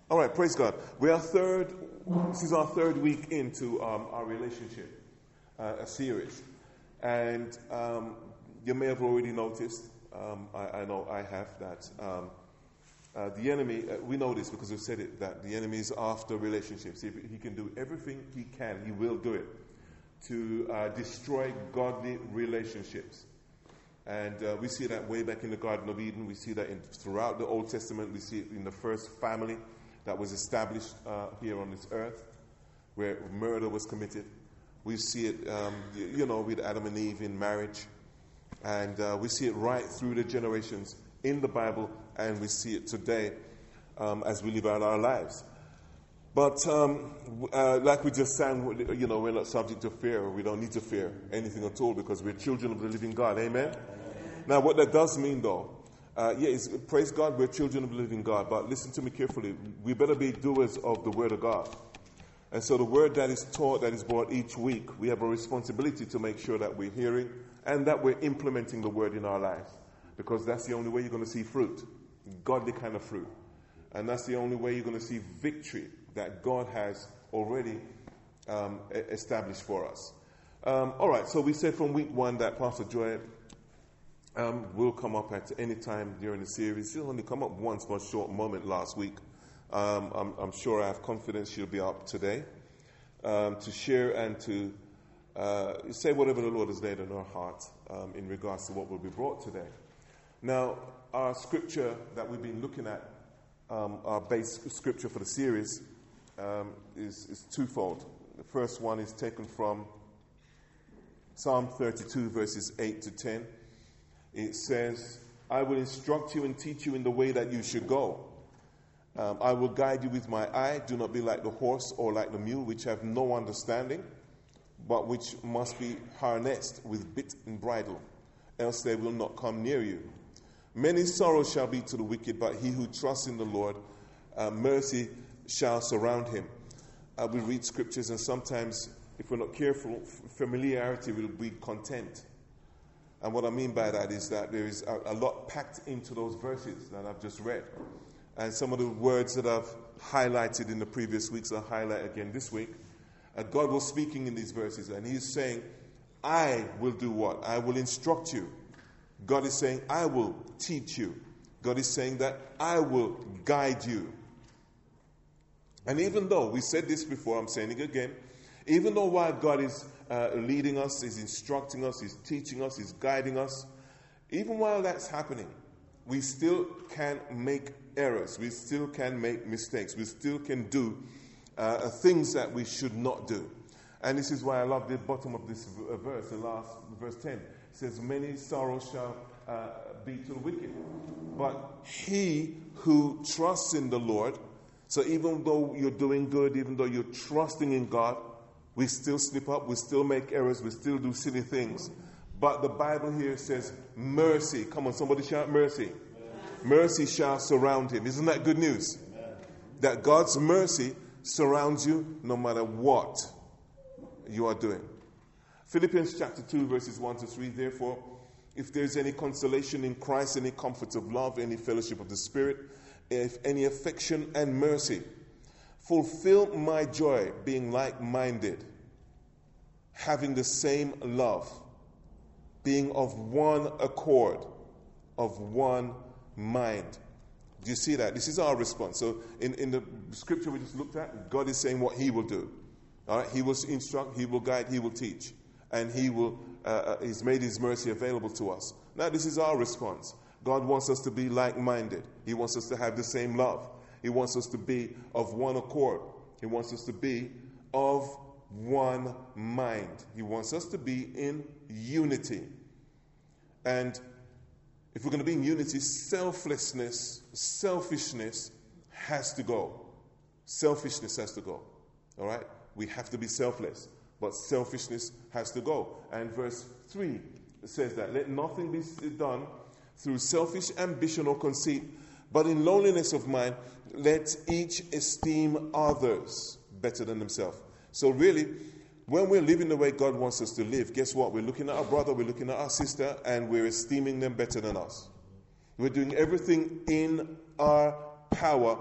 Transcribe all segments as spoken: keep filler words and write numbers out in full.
All right, praise God. We are third, this is our third week into um, our relationship, uh, a series. And um, you may have already noticed, um, I, I know I have, that um, uh, the enemy, uh, we know this because we've said it, that the enemy is after relationships. If he can do everything he can, he will do it, to uh, destroy godly relationships. And uh, we see that way back in the Garden of Eden. We see that in, throughout the Old Testament. We see it in the first family that was established uh, here on this earth, where murder was committed. We see it, um, you know, with Adam and Eve in marriage. And uh, we see it right through the generations in the Bible, and we see it today um, as we live out our lives. But um, uh, like we just sang, you know, we're not subject to fear. We don't need to fear anything at all because we're children of the living God. Amen? Amen. Now, what that does mean, though, uh, yeah, is, praise God, we're children of the living God. But listen to me carefully. We better be doers of the Word of God. And so the Word that is taught, that is brought each week, we have a responsibility to make sure that we're hearing and that we're implementing the Word in our lives. Because that's the only way you're going to see fruit, godly kind of fruit. And that's the only way you're going to see victory that God has already um, established for us. Um, all right, so we said from week one that Pastor Joy um, will come up at any time during the series. She'll only come up once for a short moment last week. Um, I'm, I'm sure I have confidence she'll be up today um, to share and to uh, say whatever the Lord has laid on her heart um, in regards to what will be brought today. Now, our scripture that we've been looking at, um, our base scripture for the series, um, is, is twofold. The first one is taken from Psalm thirty-two, verses eight to ten. It says, I will instruct you and teach you in the way that you should go. Um, I will guide you with my eye. Do not be like the horse or like the mule, which have no understanding, but which must be harnessed with bit and bridle, else they will not come near you. Many sorrows shall be to the wicked, but he who trusts in the Lord, uh, mercy shall surround him. Uh, we read scriptures, and sometimes, if we're not careful, familiarity will breed content. And what I mean by that is that there is a, a lot packed into those verses that I've just read. And some of the words that I've highlighted in the previous weeks, I'll highlight again this week. Uh, God was speaking in these verses, and he's saying, I will do what? I will instruct you. God is saying, I will teach you. God is saying that I will guide you. And even though, we said this before, I'm saying it again, even though while God is uh, leading us, is instructing us, is teaching us, is guiding us, even while that's happening, we still can make errors. We still can make mistakes. We still can do uh, things that we should not do. And this is why I love the bottom of this verse, the last verse ten. It says, many sorrows shall uh, be to the wicked, but he who trusts in the Lord. So even though you're doing good, even though you're trusting in God, we still slip up, we still make errors, we still do silly things. But the Bible here says mercy. Come on, somebody shout mercy. Amen. Mercy shall surround him. Isn't that good news? Amen. That God's mercy surrounds you no matter what you are doing. Philippians chapter two, verses one to three. Therefore, if there is any consolation in Christ, any comfort of love, any fellowship of the Spirit, if any affection and mercy, fulfill my joy, being like-minded, having the same love, being of one accord, of one mind. Do you see that? This is our response. So in, in the scripture we just looked at, God is saying what he will do. All right? He will instruct, he will guide, he will teach. And he will, uh, he's made his mercy available to us. Now this is our response. God wants us to be like-minded. He wants us to have the same love. He wants us to be of one accord. He wants us to be of one mind. He wants us to be in unity. And if we're going to be in unity, selflessness, selfishness has to go. Selfishness has to go. All right? We have to be selfless, but selfishness has to go. And verse three says that, let nothing be done through selfish ambition or conceit, but in lowliness of mind, let each esteem others better than themselves. So really, when we're living the way God wants us to live, guess what? We're looking at our brother, we're looking at our sister, and we're esteeming them better than us. We're doing everything in our power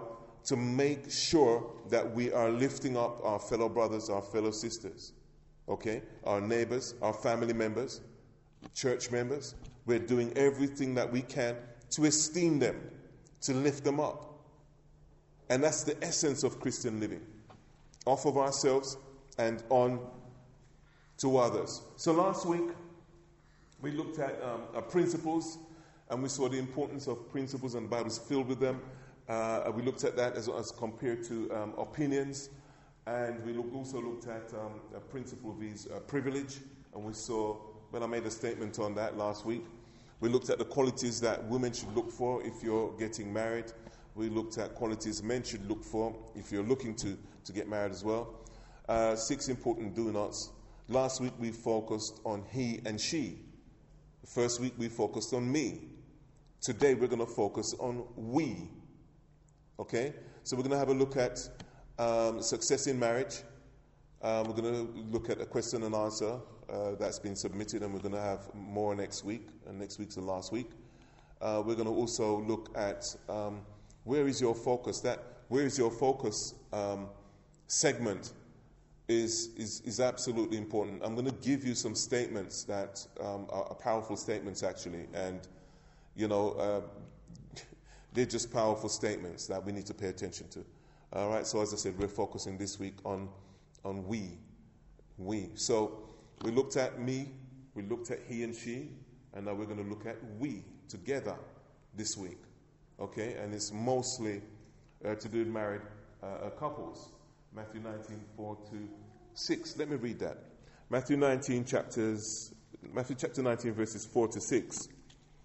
to make sure that we are lifting up our fellow brothers, our fellow sisters, okay? Our neighbors, our family members, church members. We're doing everything that we can to esteem them, to lift them up. And that's the essence of Christian living. Off of ourselves and on to others. So last week, we looked at um, uh, principles, and we saw the importance of principles, and the Bible is filled with them. Uh, we looked at that as, as compared to um, opinions, and we look, also looked at um, a principle of his uh, privilege, and we saw, when I made a statement on that last week, we looked at the qualities that women should look for if you're getting married. We looked at qualities men should look for if you're looking to, to get married as well. Uh, six important do-nots. Last week we focused on he and she. The first week we focused on me. Today we're going to focus on we. Okay? So we're going to have a look at um, success in marriage. Um, we're going to look at a question and answer uh, that's been submitted, and we're going to have more next week. And next week's the last week. Uh, we're going to also look at um, where is your focus. That where is your focus um, segment is, is is absolutely important. I'm going to give you some statements that um, are, are powerful statements actually, and you know uh, they're just powerful statements that we need to pay attention to. All right. So as I said, we're focusing this week on on we, we. So we looked at me, we looked at he and she, and now we're going to look at we together this week. Okay, and it's mostly uh, to do with married uh, couples. Matthew nineteen, four to six. Let me read that. Matthew nineteen, chapters, Matthew chapter nineteen, verses four to six. It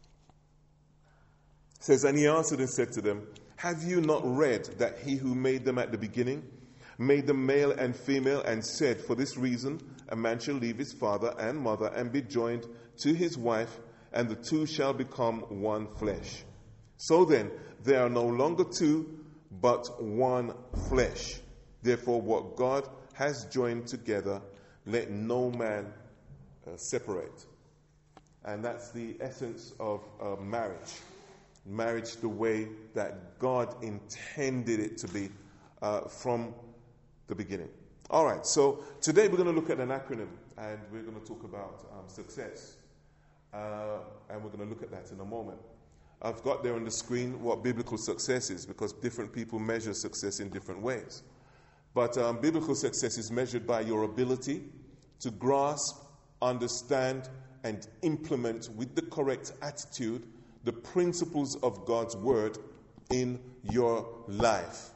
says, and he answered and said to them, have you not read that he who made them at the beginning made them male and female, and said, for this reason a man shall leave his father and mother and be joined to his wife, and the two shall become one flesh. So then, they are no longer two, but one flesh. Therefore, what God has joined together, let no man uh, separate. And that's the essence of uh, marriage. Marriage the way that God intended it to be uh, from the beginning. All right, so today we're going to look at an acronym, and we're going to talk about um, success. Uh, and we're going to look at that in a moment. I've got there on the screen what biblical success is, because different people measure success in different ways. But um, biblical success is measured by your ability to grasp, understand, and implement with the correct attitude the principles of God's word in your life.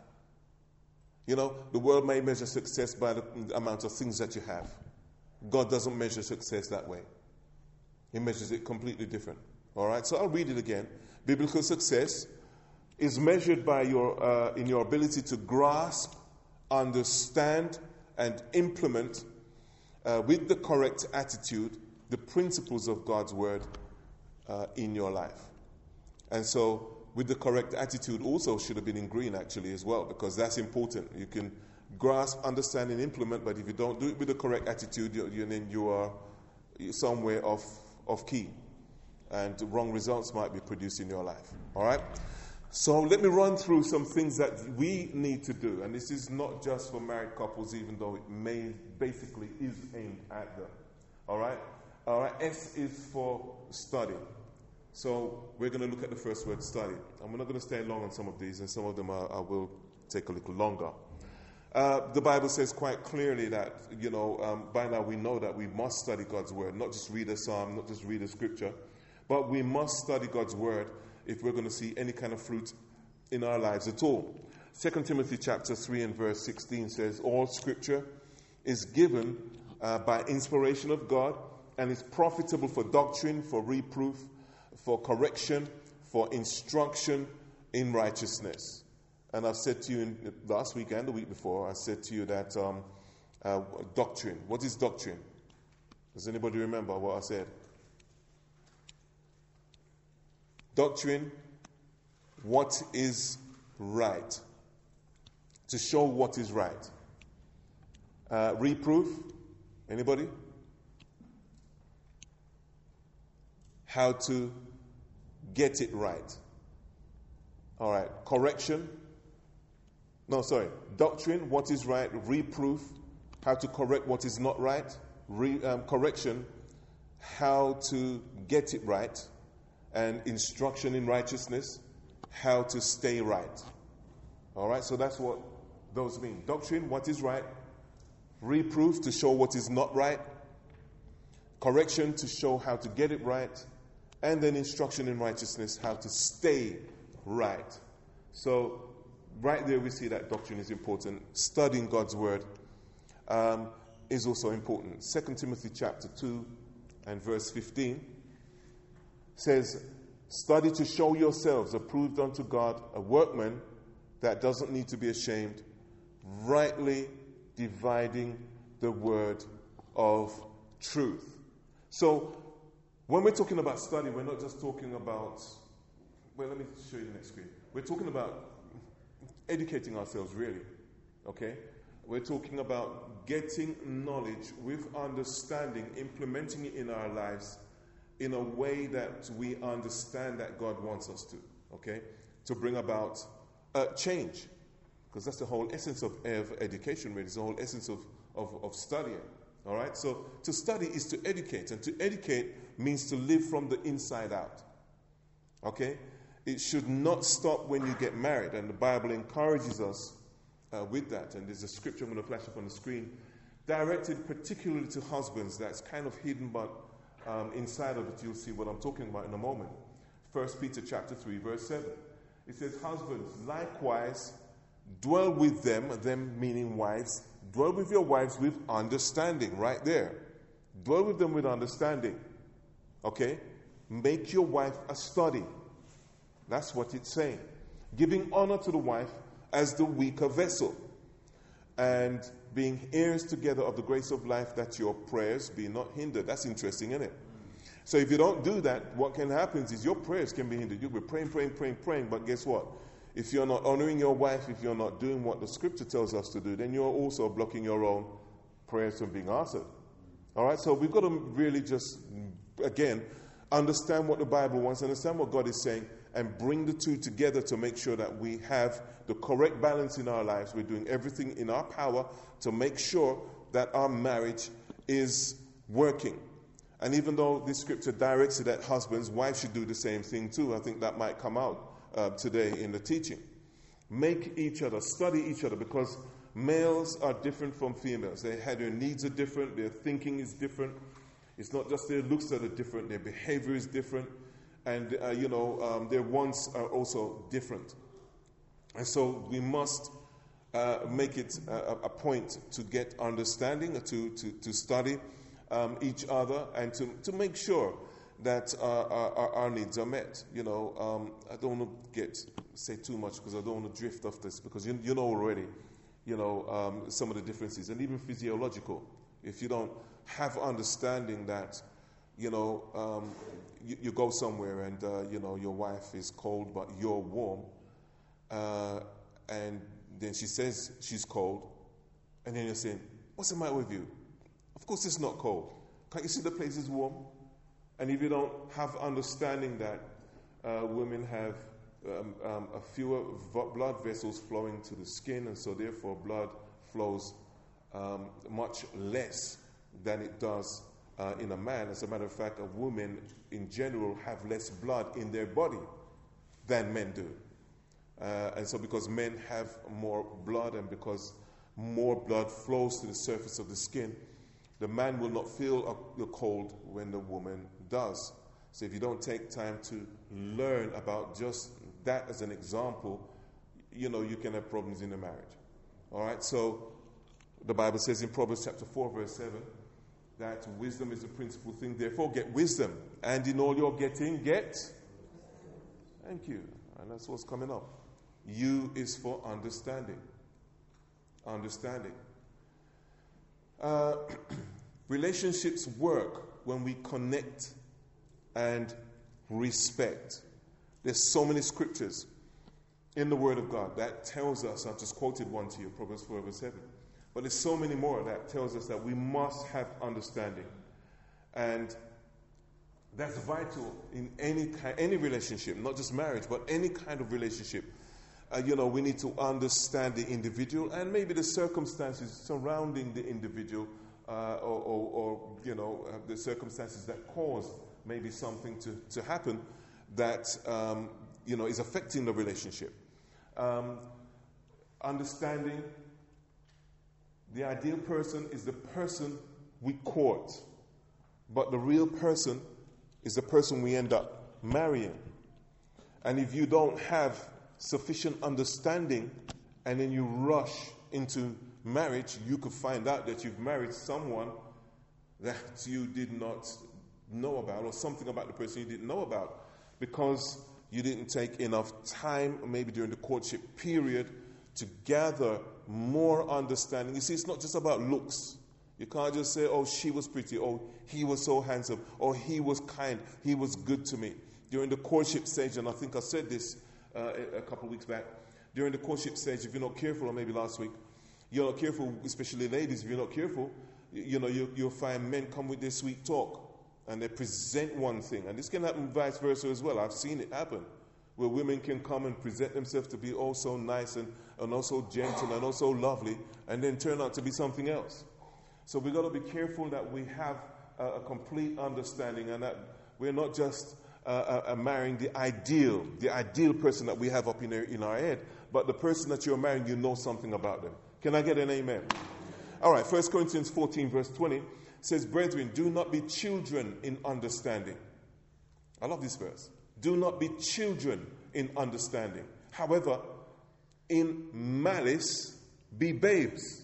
You know, the world may measure success by the amount of things that you have. God doesn't measure success that way. He measures it completely different. All right, so I'll read it again. Biblical success is measured by your uh, in your ability to grasp, understand, and implement uh, with the correct attitude the principles of God's word uh, in your life. And so, with the correct attitude, also should have been in green actually as well, because that's important. You can grasp, understand, and implement, but if you don't do it with the correct attitude, you, you, then you are somewhere off off key. And wrong results might be produced in your life. All right? So let me run through some things that we need to do. And this is not just for married couples, even though it may basically is aimed at them. All right? All right. S is for study. So we're going to look at the first word, study. And we're not going to stay long on some of these, and some of them are, I will take a little longer. Uh, the Bible says quite clearly that, you know, um, by now we know that we must study God's word, not just read a psalm, not just read a scripture. But we must study God's word if we're going to see any kind of fruit in our lives at all. Second Timothy chapter three and verse sixteen says, all scripture is given uh, by inspiration of God and is profitable for doctrine, for reproof, for correction, for instruction in righteousness. And I've said to you in, last week and the week before, I said to you that um, uh, doctrine. What is doctrine? Does anybody remember what I said? Doctrine, what is right. To show what is right. Uh, reproof, anybody? How to get it right. All right. Correction, No, sorry. Doctrine, what is right. Reproof, how to correct what is not right. Re, um, correction, how to get it right. And instruction in righteousness, how to stay right. All right, so that's what those mean. Doctrine, what is right. Reproof, to show what is not right. Correction, to show how to get it right. And then instruction in righteousness, how to stay right. So right there we see that doctrine is important. Studying God's word um, is also important. Second Timothy chapter two and verse fifteen says, study to show yourselves approved unto God, a workman that doesn't need to be ashamed, rightly dividing the word of truth. So when we're talking about study, we're not just talking about, well, let me show you the next screen. We're talking about educating ourselves, really, okay? We're talking about getting knowledge with understanding, implementing it in our lives in a way that we understand that God wants us to, okay? To bring about uh, change. Because that's the whole essence of, of education, really. It's the whole essence of, of, of studying, all right? So to study is to educate, and to educate means to live from the inside out, okay? It should not stop when you get married, and the Bible encourages us uh, with that. And there's a scripture I'm going to flash up on the screen, directed particularly to husbands that's kind of hidden, but um, inside of it you'll see what I'm talking about in a moment. First Peter chapter three, verse seven. It says, husbands, likewise, dwell with them, them meaning wives, dwell with your wives with understanding, right there. Dwell with them with understanding, okay? Make your wife a study. That's what it's saying. Giving honor to the wife as the weaker vessel, and being heirs together of the grace of life, that your prayers be not hindered. That's interesting, isn't it? So if you don't do that, what can happen is your prayers can be hindered. You'll be praying, praying, praying, praying, but guess what? If you're not honoring your wife, if you're not doing what the scripture tells us to do, then you're also blocking your own prayers from being answered. All right, so we've got to really just, again, understand what the Bible wants, understand what God is saying, and bring the two together to make sure that we have the correct balance in our lives. We're doing everything in our power to make sure that our marriage is working. And even though this scripture directs it at husbands, wives should do the same thing too. I think that might come out uh, today in the teaching. Make each other, study each other, because males are different from females. They have, their needs are different, their thinking is different. It's not just their looks that are different, their behavior is different. And, uh, you know, um, their wants are also different. And so we must uh, make it a, a point to get understanding, to, to, to study um, each other, and to, to make sure that uh, our, our needs are met. You know, um, I don't want to get say too much because I don't want to drift off this, because you, you know already, you know, um, some of the differences, and even physiological. If you don't have understanding that, you know, um, you, you go somewhere and, uh, you know, your wife is cold but you're warm, uh, and then she says she's cold, and then you're saying, what's the matter with you? Of course it's not cold. Can't you see the place is warm? And if you don't have understanding that uh, women have um, um, a fewer v- blood vessels flowing to the skin, and so therefore blood flows um, much less than it does uh, in a man. As a matter of fact, a woman in general have less blood in their body than men do. Uh, and so because men have more blood, and because more blood flows to the surface of the skin, the man will not feel the cold when the woman does. So if you don't take time to learn about just that as an example, you know, you can have problems in the marriage. All right, so the Bible says in Proverbs chapter four, verse seven, that wisdom is the principal thing. Therefore, get wisdom. And in all you're getting, get. Thank you. And that's what's coming up. U is for understanding. Understanding. Uh, relationships work when we connect and respect. There's so many scriptures in the Word of God that tells us, I've just quoted one to you, Proverbs four, verse seven. But there's so many more that tells us that we must have understanding. And that's vital in any kind, any relationship, not just marriage, but any kind of relationship. uh, you know, we need to understand the individual and maybe the circumstances surrounding the individual, uh, or, or, or, you know, uh, the circumstances that cause maybe something to, to happen that, um, you know, is affecting the relationship. Um, understanding the ideal person is the person we court, but the real person is the person we end up marrying. And if you don't have sufficient understanding and then you rush into marriage, you could find out that you've married someone that you did not know about, or something about the person you didn't know about, because you didn't take enough time, maybe during the courtship period, to gather more understanding. You see, it's not just about looks. You can't just say, oh, she was pretty, oh, he was so handsome, or he was kind, he was good to me. During the courtship stage, and I think I said this uh, a couple of weeks back, during the courtship stage, if you're not careful, or maybe last week, you're not careful, especially ladies, if you're not careful, you, you know, you, you'll find men come with their sweet talk, and they present one thing. And this can happen vice versa as well. I've seen it happen, where women can come and present themselves to be oh so nice and, and also gentle and also lovely, and then turn out to be something else. So we've got to be careful that we have a, a complete understanding, and that we're not just uh, uh, marrying the ideal, the ideal person that we have up in our, in our head, but the person that you're marrying, you know something about them. Can I get an amen? All right, First Corinthians fourteen, verse twenty says, brethren, do not be children in understanding. I love this verse. Do not be children in understanding. However, in malice, be babes.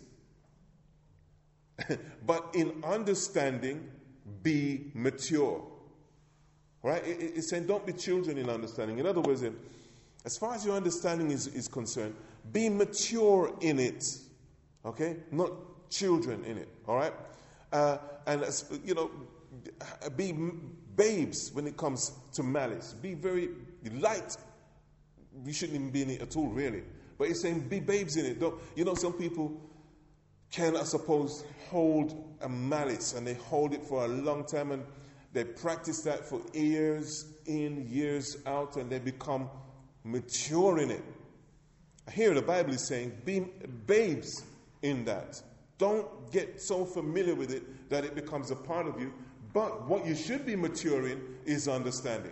But in understanding, be mature. Right? It's saying don't be children in understanding. In other words, as far as your understanding is, is concerned, be mature in it. Okay? Not children in it. All right? Uh, and, you know, be babes when it comes to malice. Be very light. We shouldn't even be in it at all, really. But it's saying be babes in it. Don't, you know, some people can, I suppose, hold a malice, and they hold it for a long time, and they practice that for years in, years out, and they become mature in it. Here the Bible is saying, be babes in that. Don't get so familiar with it that it becomes a part of you. But what you should be mature in is understanding.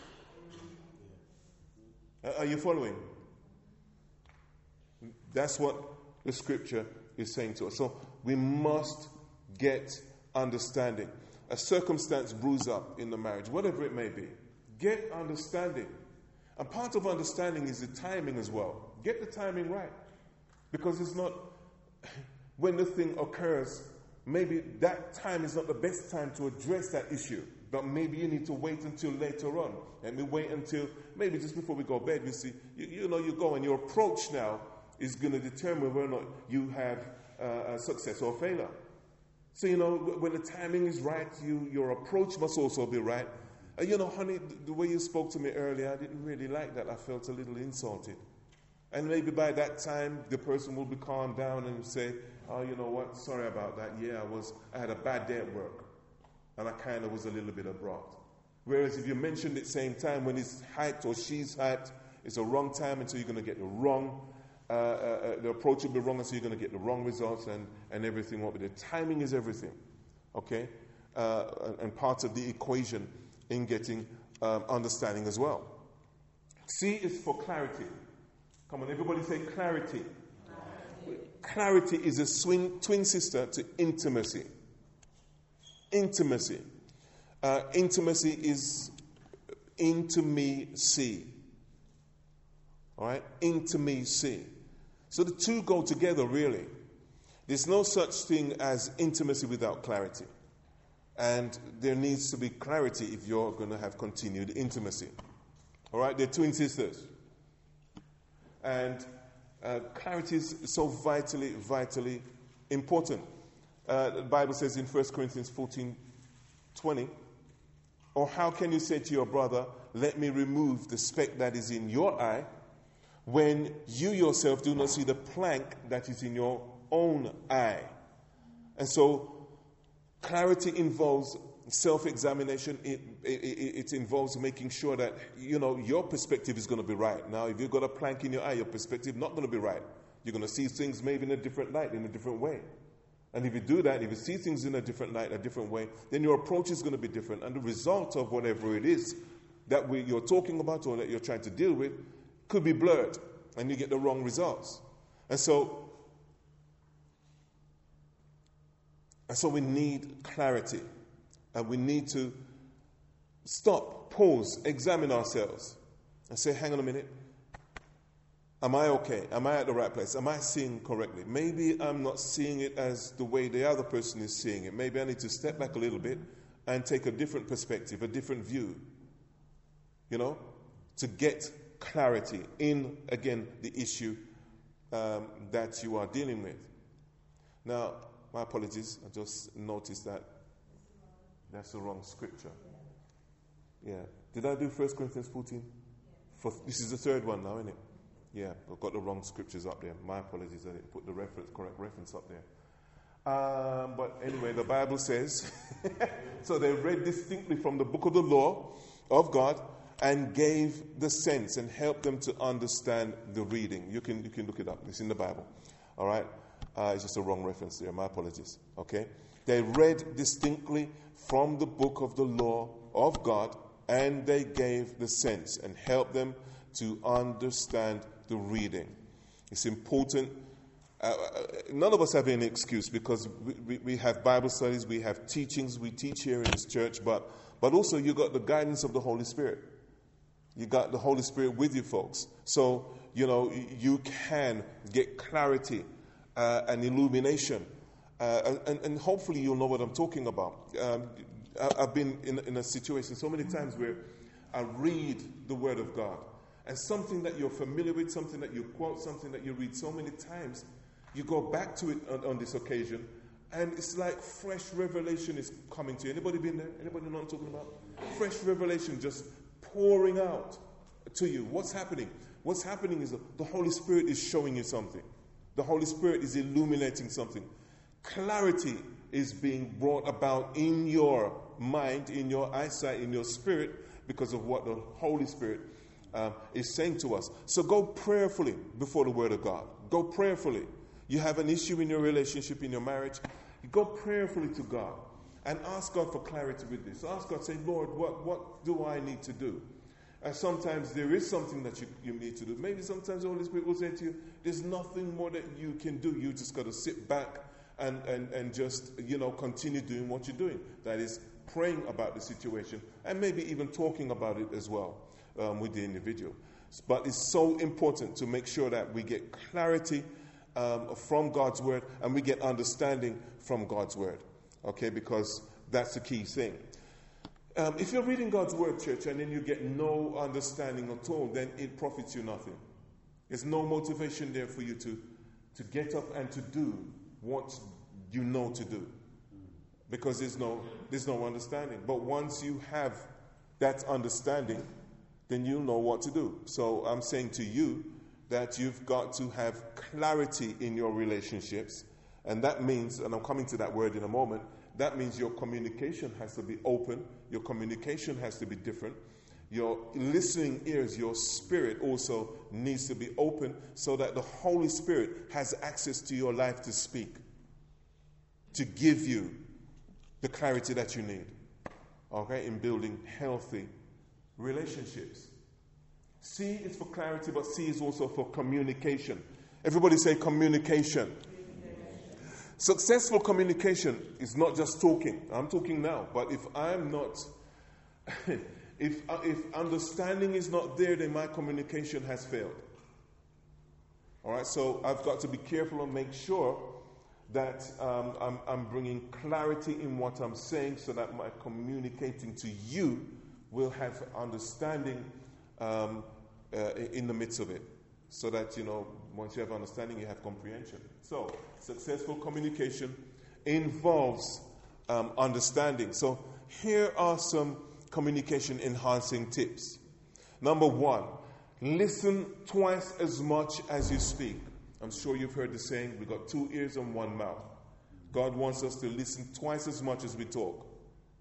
Are you following? That's what the scripture is saying to us. So we must get understanding. A circumstance brews up in the marriage, whatever it may be. Get understanding. And part of understanding is the timing as well. Get the timing right. Because it's not, when the thing occurs, maybe that time is not the best time to address that issue. But maybe you need to wait until later on. And we wait until, maybe just before we go to bed, we see, you, you know, you go, and your approach now is going to determine whether or not you have uh, a success or failure. So, you know, when the timing is right, you, your approach must also be right. Uh, you know, honey, the way you spoke to me earlier, I didn't really like that. I felt a little insulted. And maybe by that time, the person will be calmed down and say, oh, you know what, sorry about that. Yeah, I was, I had a bad day at work. And I kind of was a little bit abrupt. Whereas if you mentioned it same time when he's hyped or she's hyped, it's a wrong time, and so you're going to get the wrong, uh, uh, the approach will be wrong, and so you're going to get the wrong results, and, and everything won't be there. Timing is everything, okay? Uh, and, and part of the equation in getting um, understanding as well. C is for clarity. Come on, everybody say clarity. Clarity, clarity is a swing, twin sister to intimacy. Intimacy. Uh, intimacy is intimacy. All right? Intimacy. So the two go together, really. There's no such thing as intimacy without clarity. And there needs to be clarity if you're going to have continued intimacy. All right? They're twin sisters. And uh, clarity is so vitally, vitally important. Uh, the Bible says in First Corinthians fourteen twenty, or how can you say to your brother, let me remove the speck that is in your eye, when you yourself do not see the plank that is in your own eye? And so clarity involves self-examination, it, it, it involves making sure that, you know, your perspective is going to be right. Now, if you've got a plank in your eye, your perspective not going to be right. You're going to see things maybe in a different light, in a different way. And if you do that, if you see things in a different light, a different way, then your approach is going to be different. And the result of whatever it is that we, you're talking about or that you're trying to deal with could be blurred, and you get the wrong results. And so, and so we need clarity. And we need to stop, pause, examine ourselves, and say, hang on a minute. Am I okay? Am I at the right place? Am I seeing correctly? Maybe I'm not seeing it as the way the other person is seeing it. Maybe I need to step back a little bit and take a different perspective, a different view, you know, to get clarity in, again, the issue um, that you are dealing with. Now, my apologies. I just noticed that that's the wrong scripture. Yeah. Did I do First Corinthians fourteen? For, this is the third one now, isn't it? Yeah, I've got the wrong scriptures up there. My apologies, I didn't put the reference, correct reference up there. Um, but anyway, the Bible says, so they read distinctly from the book of the law of God and gave the sense and helped them to understand the reading. You can you can look it up. It's in the Bible. All right? Uh, it's just a wrong reference there. My apologies. Okay? They read distinctly from the book of the law of God and they gave the sense and helped them to understand the reading. It's important. Uh, none of us have any excuse because we, we, we have Bible studies, we have teachings, we teach here in this church, but, but also you got the guidance of the Holy Spirit. You got the Holy Spirit with you, folks. So, you know, you can get clarity uh, and illumination. Uh, and, and hopefully you'll know what I'm talking about. Um, I've been in, in a situation so many times where I read the Word of God. And something that you're familiar with, something that you quote, something that you read so many times, you go back to it on, on this occasion, and it's like fresh revelation is coming to you. Anybody been there? Anybody know what I'm talking about? Fresh revelation just pouring out to you. What's happening? What's happening is the Holy Spirit is showing you something. The Holy Spirit is illuminating something. Clarity is being brought about in your mind, in your eyesight, in your spirit, because of what the Holy Spirit Um, is saying to us. So go prayerfully before the Word of God. Go prayerfully. You have an issue in your relationship, in your marriage, you go prayerfully to God and ask God for clarity with this. Ask God, say, Lord, what, what do I need to do? And sometimes there is something that you, you need to do. Maybe sometimes the Holy Spirit will say to you, there's nothing more that you can do. You just got to sit back and, and, and just, you know, continue doing what you're doing. That is praying about the situation and maybe even talking about it as well. Um, with the individual. But it's so important to make sure that we get clarity um, from God's Word and we get understanding from God's Word. Okay, because that's the key thing. Um, if you're reading God's Word, church, and then you get no understanding at all, then it profits you nothing. There's no motivation there for you to, to get up and to do what you know to do. Because there's no, there's no understanding. But once you have that understanding, then you'll know what to do. So I'm saying to you that you've got to have clarity in your relationships. And that means, and I'm coming to that word in a moment, that means your communication has to be open. Your communication has to be different. Your listening ears, your spirit also needs to be open so that the Holy Spirit has access to your life to speak, to give you the clarity that you need, okay, in building healthy relationships. C is for clarity, but C is also for communication. Everybody say communication. Successful communication is not just talking. I'm talking now, but if I'm not, if if understanding is not there, then my communication has failed. All right, so I've got to be careful and make sure that um, I'm, I'm bringing clarity in what I'm saying, so that my communicating to you will have understanding um, uh, in the midst of it, so that, you know, once you have understanding, you have comprehension. So, successful communication involves um, understanding. So, here are some communication enhancing tips. Number one, listen twice as much as you speak. I'm sure you've heard the saying, we've got two ears and one mouth. God wants us to listen twice as much as we talk.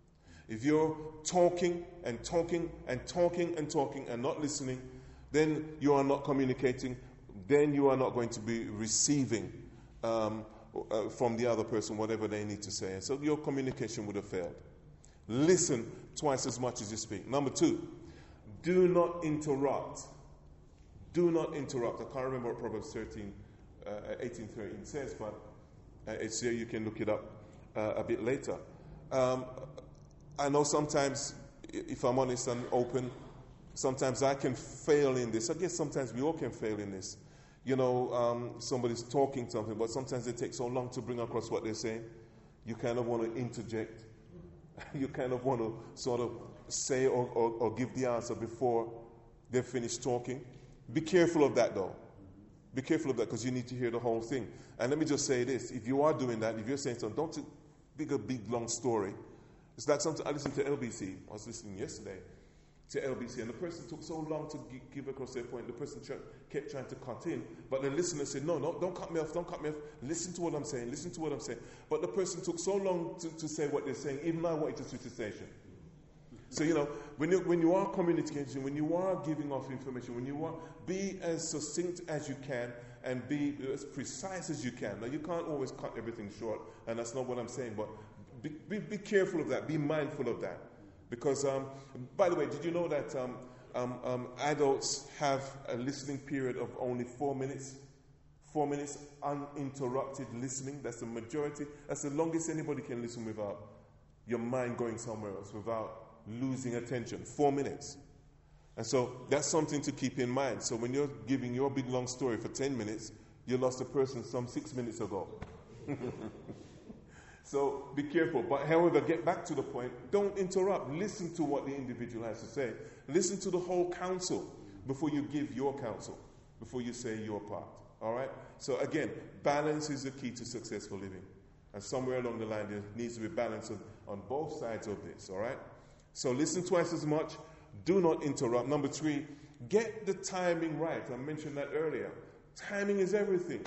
If you're talking and talking and talking and talking and not listening, then you are not communicating, then you are not going to be receiving um, uh, from the other person whatever they need to say. And so your communication would have failed. Listen twice as much as you speak. Number two, do not interrupt. Do not interrupt. I can't remember what Proverbs thirteen, uh, eighteen thirteen says, but uh, it's here. You can look it up uh, a bit later. Um, I know sometimes, if I'm honest and open, sometimes I can fail in this. I guess sometimes we all can fail in this. You know, um, somebody's talking something, but sometimes it takes so long to bring across what they're saying. You kind of want to interject. You kind of want to sort of say or, or, or give the answer before they've finished talking. Be careful of that, though. Be careful of that, because you need to hear the whole thing. And let me just say this. If you are doing that, if you're saying something, don't big a big, long story. It's like something I listened to L B C. I was listening yesterday to L B C, and the person took so long to g- give across their point. The person tra- kept trying to cut in, but the listener said, no, no, don't cut me off, don't cut me off. Listen to what I'm saying, listen to what I'm saying. But the person took so long to, to say what they're saying, even I wanted to switch the station. So, you know, when you, when you are communicating, when you are giving off information, when you are, be as succinct as you can and be as precise as you can. Now, you can't always cut everything short, and that's not what I'm saying, but be, be, be careful of that, be mindful of that. Because, um, by the way, did you know that um, um, um, adults have a listening period of only four minutes? Four minutes uninterrupted listening. That's the majority. That's the longest anybody can listen without your mind going somewhere else, without losing attention. Four minutes. And so that's something to keep in mind. So when you're giving your big long story for ten minutes, you lost a person some six minutes ago. So be careful. But however, get back to the point. Don't interrupt. Listen to what the individual has to say. Listen to the whole counsel before you give your counsel, before you say your part. All right? So again, balance is the key to successful living. And somewhere along the line, there needs to be balance on, on both sides of this. All right? So listen twice as much. Do not interrupt. Number three, get the timing right. I mentioned that earlier. Timing is everything.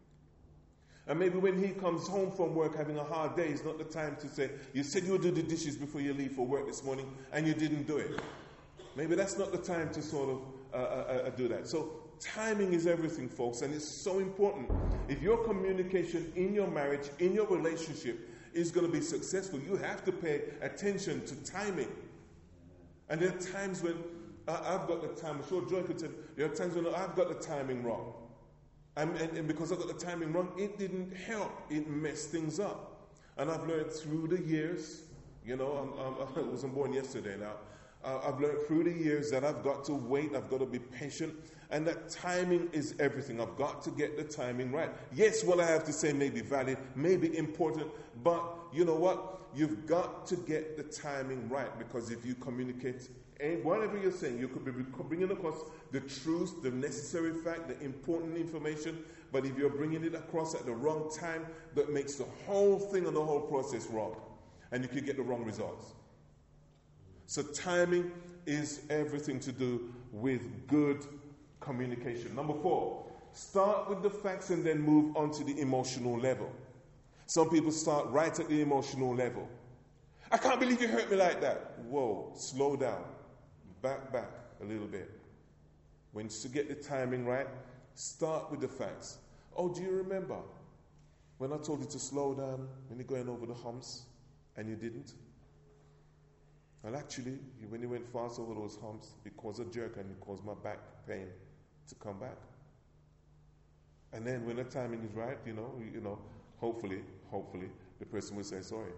And maybe when he comes home from work having a hard day, it's not the time to say, you said you would do the dishes before you leave for work this morning, and you didn't do it. Maybe that's not the time to sort of uh, uh, uh, do that. So timing is everything, folks, and it's so important. If your communication in your marriage, in your relationship, is going to be successful, you have to pay attention to timing. And there are times when uh, I've got the time, I'm sure Joy could say, there are times when I've got the timing wrong. And, and, and because I got the timing wrong, it didn't help. It messed things up. And I've learned through the years, you know, I'm, I'm, I wasn't born yesterday now. Uh, I've learned through the years that I've got to wait, I've got to be patient, and that timing is everything. I've got to get the timing right. Yes, what I have to say may be valid, may be important, but you know what? You've got to get the timing right, because if you communicate and whatever you're saying, you could be bringing across the truth, the necessary fact, the important information, but if you're bringing it across at the wrong time, that makes the whole thing and the whole process wrong, and you could get the wrong results. So timing is everything to do with good communication. Number four, start with the facts and then move on to the emotional level. Some people start right at the emotional level. I can't believe you hurt me like that. Whoa, slow down. Back, back a little bit. When you get the timing right, start with the facts. Oh, do you remember when I told you to slow down when you're going over the humps and you didn't? Well, actually, when you went fast over those humps, it caused a jerk and it caused my back pain to come back. And then when the timing is right, you know, you know, hopefully, hopefully, the person will say sorry.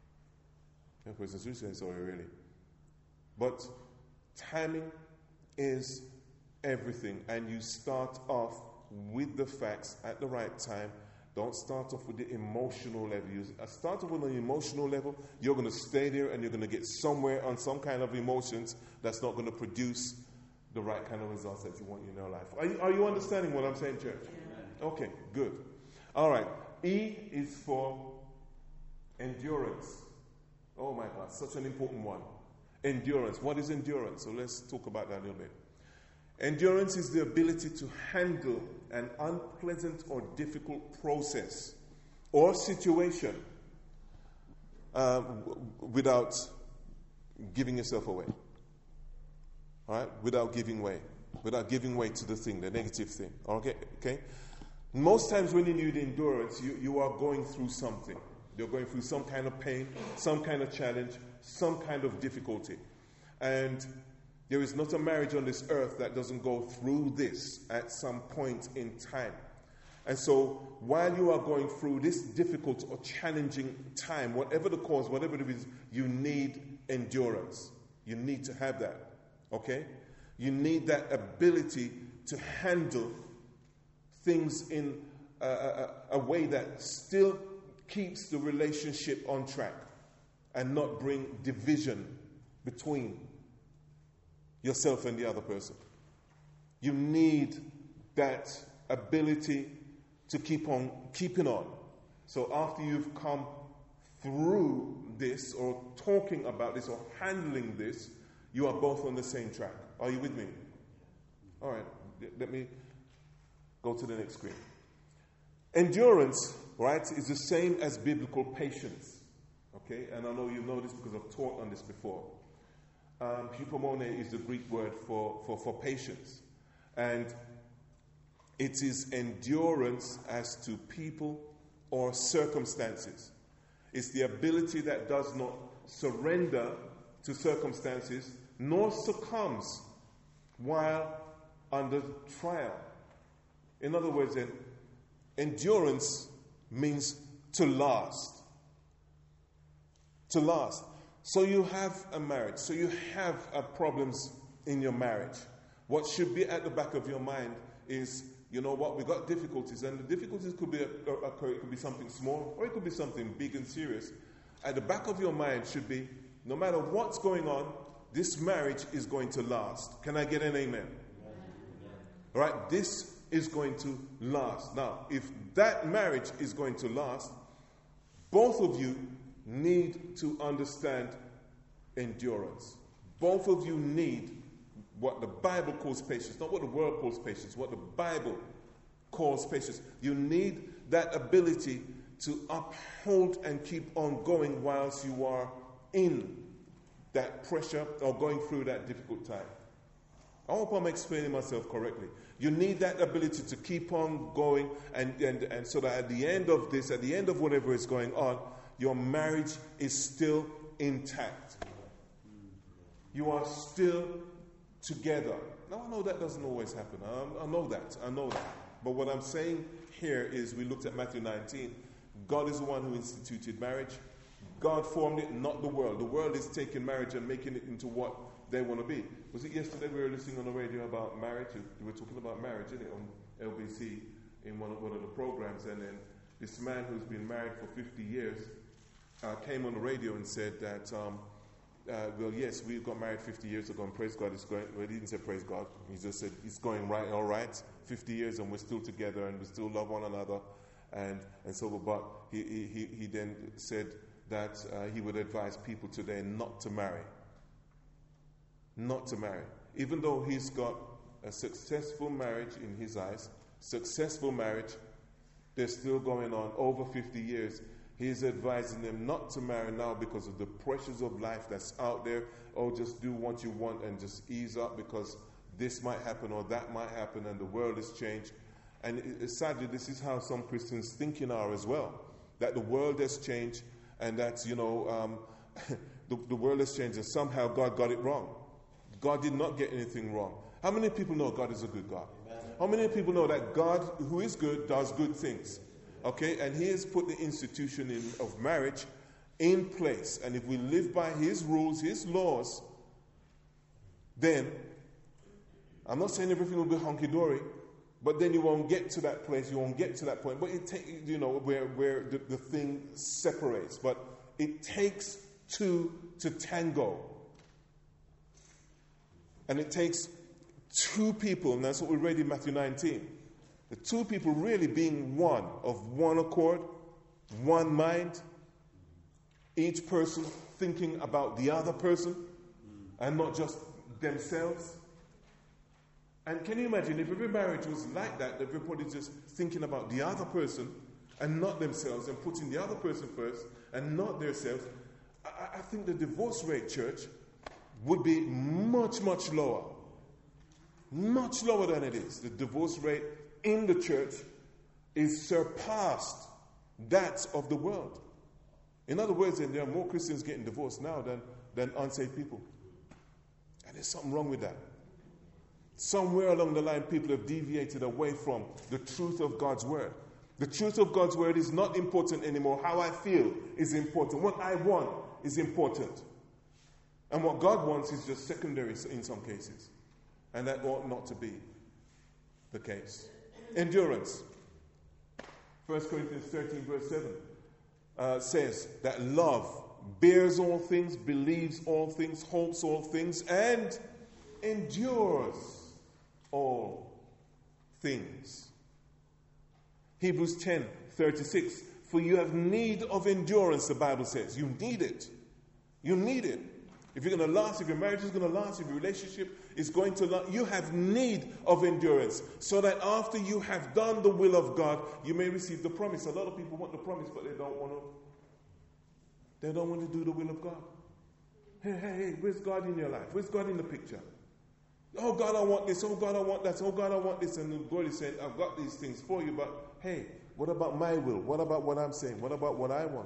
The person will say sorry, really. But timing is everything, and you start off with the facts at the right time. Don't start off with the emotional level. You start off with an emotional level, you're going to stay there and you're going to get somewhere on some kind of emotions that's not going to produce the right kind of results that you want in your life. Are you, are you understanding what I'm saying, church? Yeah. Okay, good. All right. E is for endurance. Oh my God, such an important one. Endurance. What is endurance? So let's talk about that a little bit. Endurance is the ability to handle an unpleasant or difficult process or situation uh, w- without giving yourself away. All right? Without giving way. Without giving way to the thing, the negative thing. Okay? Okay? Most times when you need endurance, you, you are going through something. You're going through some kind of pain, some kind of challenge, some kind of difficulty. And there is not a marriage on this earth that doesn't go through this at some point in time. And so while you are going through this difficult or challenging time, whatever the cause, whatever it is, you need endurance. You need to have that. Okay? You need that ability to handle things in a, a, a way that still keeps the relationship on track and not bring division between yourself and the other person. You need that ability to keep on keeping on. So after you've come through this or talking about this or handling this, you are both on the same track. Are you with me? All right, let me go to the next screen. Endurance, right, is the same as biblical patience. Okay, and I know you know this because I've taught on this before. Um, hypomone is the Greek word for, for, for patience. And it is endurance as to people or circumstances. It's the ability that does not surrender to circumstances nor succumbs while under trial. In other words, then, endurance means to last. To last. So you have a marriage. So you have uh, problems in your marriage. What should be at the back of your mind is, you know what, we got difficulties. And the difficulties could be, a, a, a, it could be something small or it could be something big and serious. At the back of your mind should be, no matter what's going on, this marriage is going to last. Can I get an amen? All right, this is going to last. Now, if that marriage is going to last, both of you need to understand endurance. Both of you need what the Bible calls patience, not what the world calls patience, what the Bible calls patience. You need that ability to uphold and keep on going whilst you are in that pressure or going through that difficult time. I hope I'm explaining myself correctly. You need that ability to keep on going, and, and, and so that at the end of this, at the end of whatever is going on, your marriage is still intact. You are still together. Now, I know that doesn't always happen. I, I know that. I know that. But what I'm saying here is, we looked at Matthew nineteen. God is the one who instituted marriage. God formed it, not the world. The world is taking marriage and making it into what they want to be. Was it yesterday we were listening on the radio about marriage? We were talking about marriage, isn't it, on L B C in one of, one of the programs. And then this man who's been married for fifty years uh, came on the radio and said that, um, uh, well, yes, we got married fifty years ago, and praise God, it's going, well, he didn't say praise God. He just said it's going right, all right, fifty years, and we're still together, and we still love one another. And, and so, but he, he, he then said that uh, he would advise people today not to marry. Not to marry. Even though he's got a successful marriage in his eyes, successful marriage, they're still going on over fifty years. He's advising them not to marry now because of the pressures of life that's out there. Oh, just do what you want and just ease up because this might happen or that might happen and the world has changed. And it, sadly, this is how some Christians thinking are as well. That the world has changed and that, you know, um, the, the world has changed and somehow God got it wrong. God did not get anything wrong. How many people know God is a good God? Amen. How many people know that God, who is good, does good things? Okay, and He has put the institution in, of marriage in place. And if we live by His rules, His laws, then, I'm not saying everything will be hunky-dory, but then you won't get to that place, you won't get to that point. But it takes, you know, where, where the, the thing separates. But it takes two to tango. And it takes two people, and that's what we read in Matthew nineteen. The two people really being one, of one accord, one mind, each person thinking about the other person and not just themselves. And can you imagine if every marriage was like that, everybody's just thinking about the other person and not themselves and putting the other person first and not themselves? I, I think the divorce rate, church, would be much, much lower. Much lower than it is. The divorce rate in the church is surpassed that of the world. In other words, there are more Christians getting divorced now than, than unsaved people. And there's something wrong with that. Somewhere along the line, people have deviated away from the truth of God's word. The truth of God's word is not important anymore. How I feel is important. What I want is important. And what God wants is just secondary in some cases. And that ought not to be the case. Endurance. First Corinthians thirteen verse seven uh, says that love bears all things, believes all things, hopes all things, and endures all things. Hebrews ten thirty-six. For you have need of endurance, the Bible says. You need it. You need it. If you're going to last, if your marriage is going to last, if your relationship is going to last, you have need of endurance so that after you have done the will of God, you may receive the promise. A lot of people want the promise, but they don't want to. They don't want to do the will of God. Hey, hey, hey, where's God in your life? Where's God in the picture? Oh, God, I want this. Oh, God, I want that. Oh, God, I want this. And God is saying, I've got these things for you, but hey, what about my will? What about what I'm saying? What about what I want?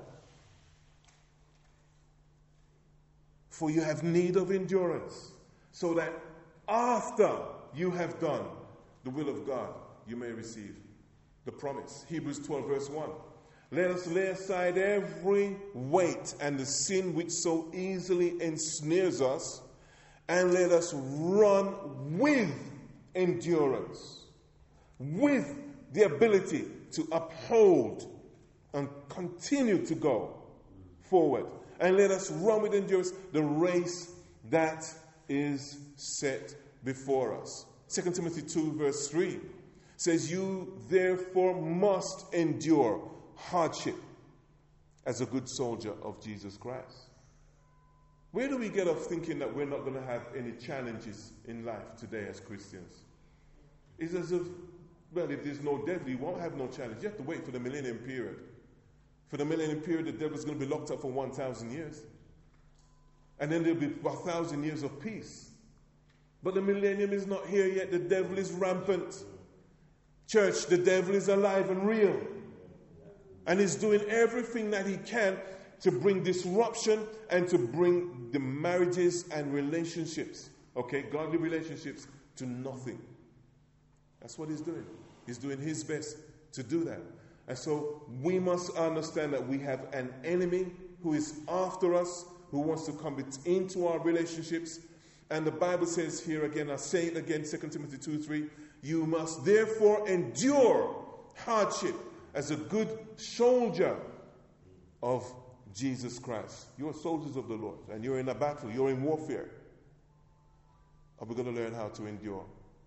For you have need of endurance, so that after you have done the will of God, you may receive the promise. Hebrews twelve verse one. Let us lay aside every weight and the sin which so easily ensnares us, and let us run with endurance, with the ability to uphold and continue to go forward. And let us run with endurance the race that is set before us. Second Timothy two verse three says, you therefore must endure hardship as a good soldier of Jesus Christ. Where do we get off thinking that we're not going to have any challenges in life today as Christians? It's as if, well, if there's no devil, you won't have no challenge. You have to wait for the millennium period. For the millennium period, the devil's going to be locked up for one thousand years. And then there'll be a thousand years of peace. But the millennium is not here yet. The devil is rampant. Church, the devil is alive and real. And he's doing everything that he can to bring disruption and to bring the marriages and relationships, okay, godly relationships, to nothing. That's what he's doing. He's doing his best to do that. And so we must understand that we have an enemy who is after us, who wants to come into our relationships. And the Bible says here again, I say it again, Second Timothy two three, you must therefore endure hardship as a good soldier of Jesus Christ. You're soldiers of the Lord, and you're in a battle, you're in warfare. Are we going to learn how to endure?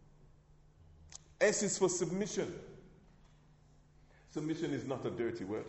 S is for submission. Submission is not a dirty word.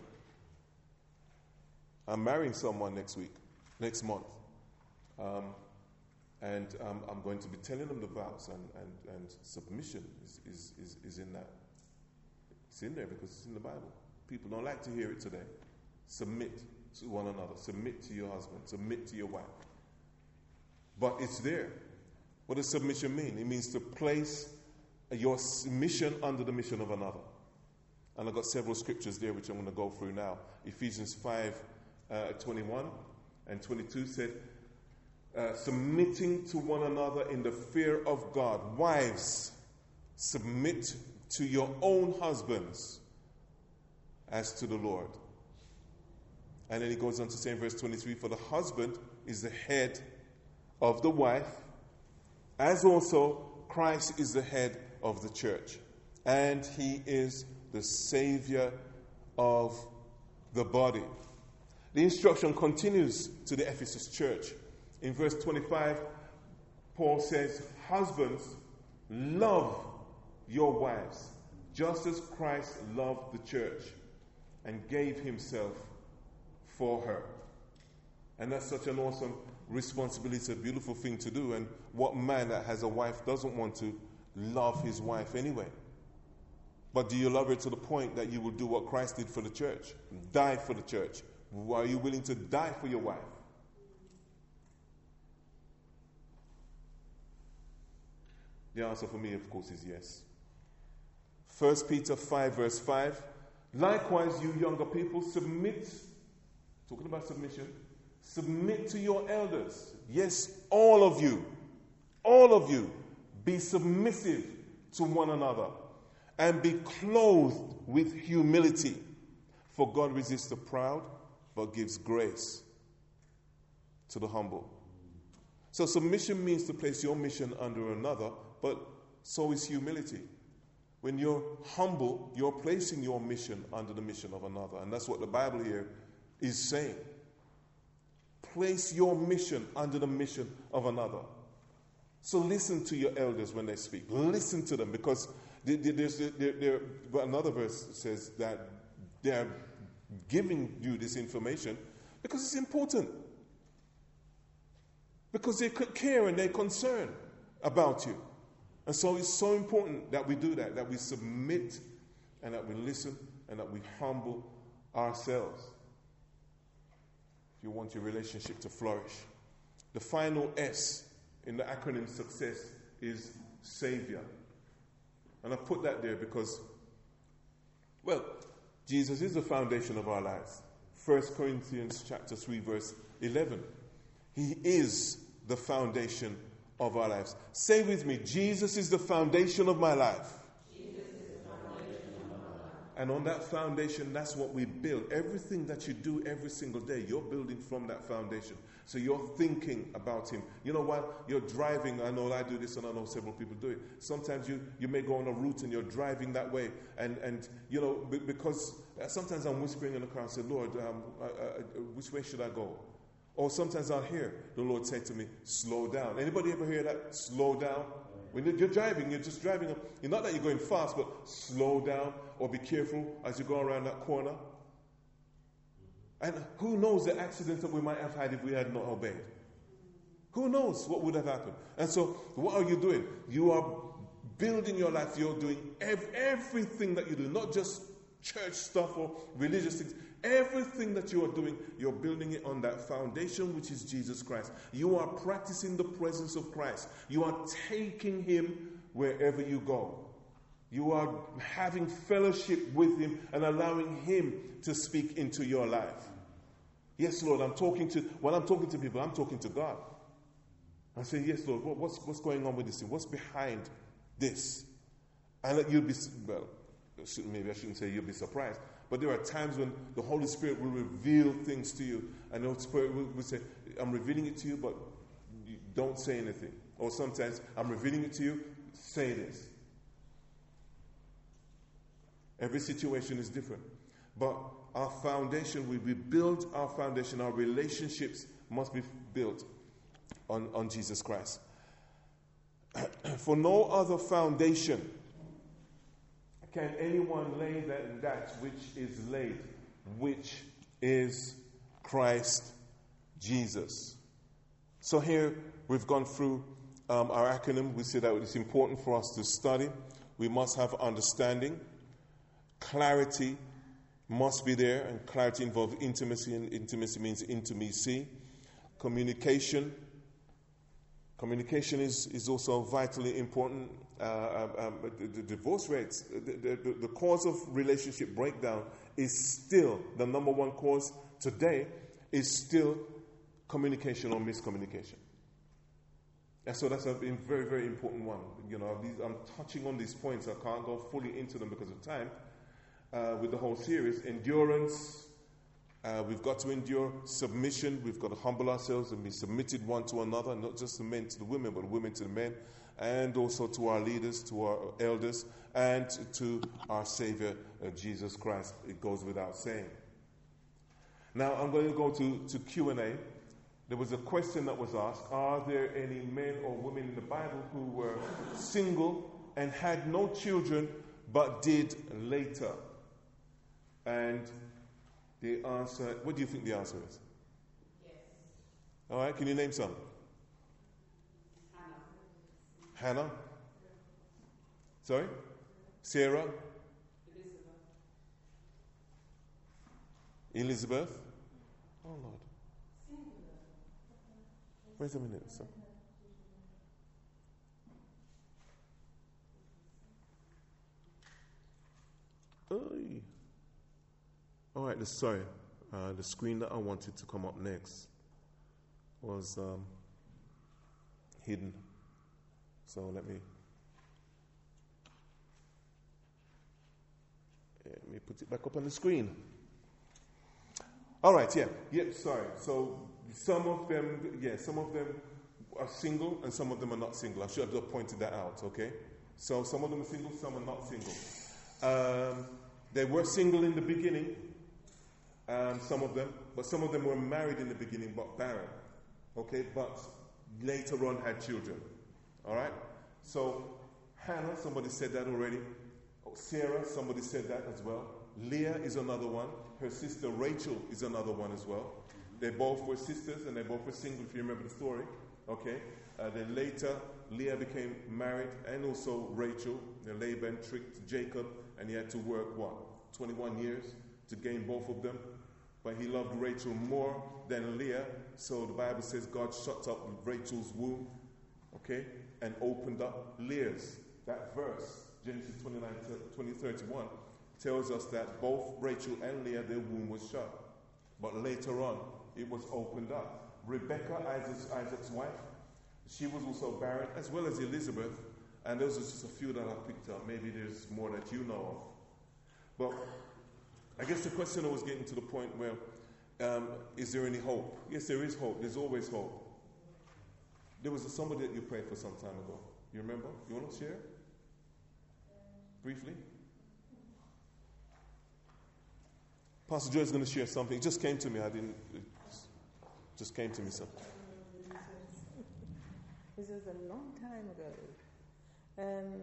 I'm marrying someone next week, next month. Um, and um, I'm going to be telling them the vows, and, and, and submission is, is, is, is in that. It's in there because it's in the Bible. People don't like to hear it today. Submit to one another. Submit to your husband. Submit to your wife. But it's there. What does submission mean? It means to place your mission under the mission of another. And I've got several scriptures there which I'm going to go through now. Ephesians five, uh, twenty-one and twenty-two said, uh, submitting to one another in the fear of God. Wives, submit to your own husbands as to the Lord. And then he goes on to say in verse twenty-three, for the husband is the head of the wife, as also Christ is the head of the church. And he is the Savior of the body. The instruction continues to the Ephesus church. In verse twenty-five, Paul says, husbands, love your wives, just as Christ loved the church and gave himself for her. And that's such an awesome responsibility. It's a beautiful thing to do. And what man that has a wife doesn't want to love his wife anyway? But do you love her to the point that you will do what Christ did for the church? Die for the church. Are you willing to die for your wife? The answer for me, of course, is yes. First Peter five, verse five. Likewise, you younger people, submit, talking about submission, submit to your elders. Yes, all of you, all of you, be submissive to one another and be clothed with humility. For God resists the proud, but gives grace to the humble. So submission means to place your mission under another, but so is humility. When you're humble, you're placing your mission under the mission of another. And that's what the Bible here is saying. Place your mission under the mission of another. So listen to your elders when they speak. Listen to them, because there's, there, there, another verse says that they're giving you this information because it's important. Because they care and they're concerned about you. And so it's so important that we do that, that we submit and that we listen and that we humble ourselves. If you want your relationship to flourish. The final S in the acronym SUCCESS is Savior. And I've put that there because, well, Jesus is the foundation of our lives. First Corinthians chapter three, verse eleven. He is the foundation of our lives. Say with me, Jesus is the foundation of my life. Jesus is the foundation of my life. And on that foundation, that's what we build. Everything that you do every single day, you're building from that foundation. So you're thinking about him. You know what? You're driving. I know I do this and I know several people do it. Sometimes you, you may go on a route and you're driving that way. And, and you know, because sometimes I'm whispering in the car and say, Lord, um, uh, uh, which way should I go? Or sometimes I'll hear the Lord say to me, slow down. Anybody ever hear that? Slow down? When you're driving, you're just driving. You're not that you're going fast, but slow down or be careful as you go around that corner. And who knows the accidents that we might have had if we had not obeyed? Who knows what would have happened? And so, what are you doing? You are building your life. You're doing ev- everything that you do, not just church stuff or religious things. Everything that you are doing, you're building it on that foundation, which is Jesus Christ. You are practicing the presence of Christ. You are taking him wherever you go. You are having fellowship with him and allowing him to speak into your life. Yes, Lord, I'm talking to, when I'm talking to people, I'm talking to God. I'm saying, yes, Lord, what, what's, what's going on with this thing? What's behind this? And you'll be, well, maybe I shouldn't say you'll be surprised, but there are times when the Holy Spirit will reveal things to you, and the Holy Spirit will, will say, I'm revealing it to you, but you don't say anything. Or sometimes, I'm revealing it to you, say this. Every situation is different. But our foundation, we, we build our foundation, our relationships must be built on, on Jesus Christ. For no other foundation can anyone lay that, that which is laid, which is Christ Jesus. So here we've gone through um, our acronym. We see that it's important for us to study. We must have understanding. Clarity must be there, and clarity involves intimacy, and intimacy means intimacy. Communication. Communication is, is also vitally important. Uh, um, the, the divorce rates, the, the, the cause of relationship breakdown is still, the number one cause today is still communication or miscommunication. And so that's a very, very important one. You know, these, I'm touching on these points. I can't go fully into them because of time. Uh, with the whole series, endurance, uh, we've got to endure submission, we've got to humble ourselves and be submitted one to another, not just the men to the women, but the women to the men, and also to our leaders, to our elders, and to our Savior, uh, Jesus Christ. It goes without saying. Now I'm going to go to, to Q and A. There was a question that was asked, are there any men or women in the Bible who were single and had no children but did later? And the answer, what do you think the answer is? Yes. All right, can you name some? Hannah. Hannah? Sorry? Sarah? Elizabeth. Elizabeth? Oh, Lord. Wait a minute, sir. Oy. All right, the, sorry. Uh, the screen that I wanted to come up next was um, hidden. So let me let me put it back up on the screen. All right, yeah, yeah. Sorry. So some of them, yeah, some of them are single, and some of them are not single. I should have just pointed that out. Okay. So some of them are single, some are not single. Um, they were single in the beginning, um, some of them, but some of them were married in the beginning but barren. Okay, but later on had children. All right. So Hannah, somebody said that already. Oh, Sarah, somebody said that as well. Leah is another one. Her sister Rachel is another one as well. They both were sisters and they both were single, if you remember the story. Okay. Uh, then later, Leah became married, and also Rachel. Then Laban tricked Jacob, and he had to work, what, twenty-one years to gain both of them. But he loved Rachel more than Leah, so the Bible says God shut up Rachel's womb, okay, and opened up Leah's. That verse, Genesis twenty-nine, twenty, thirty-one, tells us that both Rachel and Leah, their womb was shut. But later on, it was opened up. Rebecca, Isaac's, Isaac's wife, she was also barren, as well as Elizabeth, and those are just a few that I picked up. Maybe there's more that you know of. But I guess the question was getting to the point where, um, is there any hope? Yes, there is hope. There's always hope. There was somebody that you prayed for some time ago. You remember? You want to share? Briefly? Pastor Joy is going to share something. It just came to me. I didn't. It just came to me. So. This was a long time ago. Um,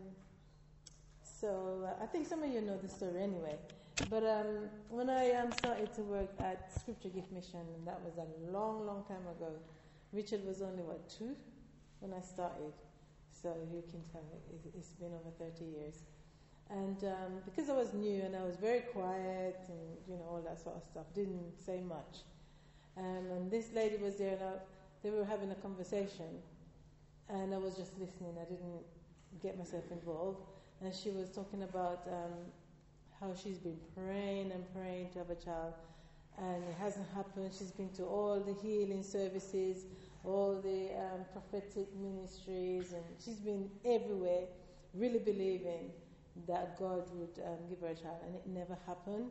so uh, I think some of you know the story anyway. But um, when I um, started to work at Scripture Gift Mission, and that was a long, long time ago, Richard was only, what, two when I started. So you can tell it, it's been over thirty years. And um, because I was new and I was very quiet and, you know, all that sort of stuff, didn't say much. Um, and this lady was there and I, they were having a conversation. And I was just listening. I didn't get myself involved. And she was talking about um, how she's been praying and praying to have a child. And it hasn't happened. She's been to all the healing services, all the um, prophetic ministries. And she's been everywhere, really believing that God would um, give her a child. And it never happened.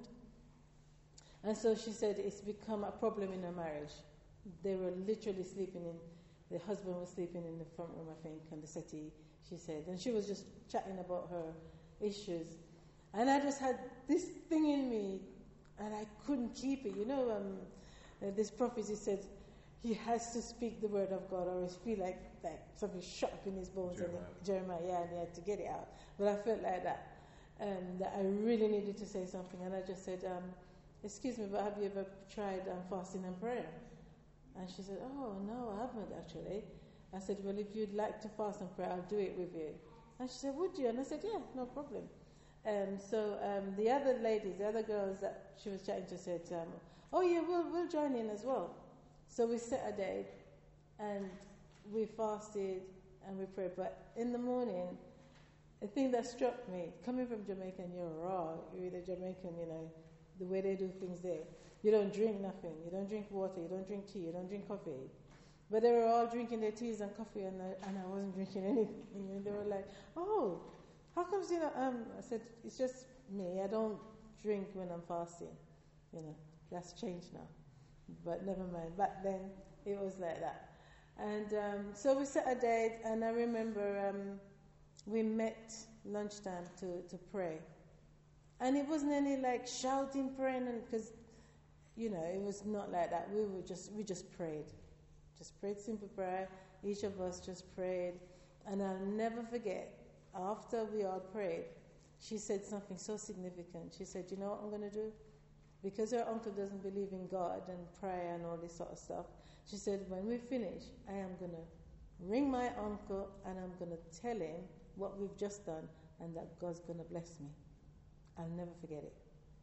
And so she said it's become a problem in her marriage. They were literally sleeping in The husband was sleeping in the front room, I think, on the settee, she said. And she was just chatting about her issues. And I just had this thing in me, and I couldn't keep it. You know, um, uh, this prophet, he said, he has to speak the word of God, or he feel like, like something sharp in his bones. Jeremiah. And it, Jeremiah, yeah, and he had to get it out. But I felt like that, um, that I really needed to say something. And I just said, um, excuse me, but have you ever tried um, fasting and prayer? And she said, oh, no, I haven't actually. I said, well, if you'd like to fast and pray, I'll do it with you. And she said, would you? And I said, yeah, no problem. Um, so um, the other ladies, the other girls that she was chatting to said, um, oh, yeah, we'll, we'll join in as well. So we set a date, and we fasted, and we prayed. But in the morning, the thing that struck me, coming from Jamaica, and you're raw, you're either Jamaican, you know, the way they do things there. You don't drink nothing. You don't drink water. You don't drink tea. You don't drink coffee. But they were all drinking their teas and coffee, and I, and I wasn't drinking anything. And they were like, "Oh, how comes you know?" Um, I said, "It's just me. I don't drink when I'm fasting. You know, that's changed now. But never mind. Back then, it was like that." And um, so we set a date, and I remember um, we met lunchtime to to pray, and it wasn't any like shouting, praying, because. You know, it was not like that. We were just, we just prayed. Just prayed simple prayer. Each of us just prayed. And I'll never forget, after we all prayed, she said something so significant. She said, you know what I'm going to do? Because her uncle doesn't believe in God and prayer and all this sort of stuff. She said, when we finish, I am going to ring my uncle and I'm going to tell him what we've just done and that God's going to bless me. I'll never forget it.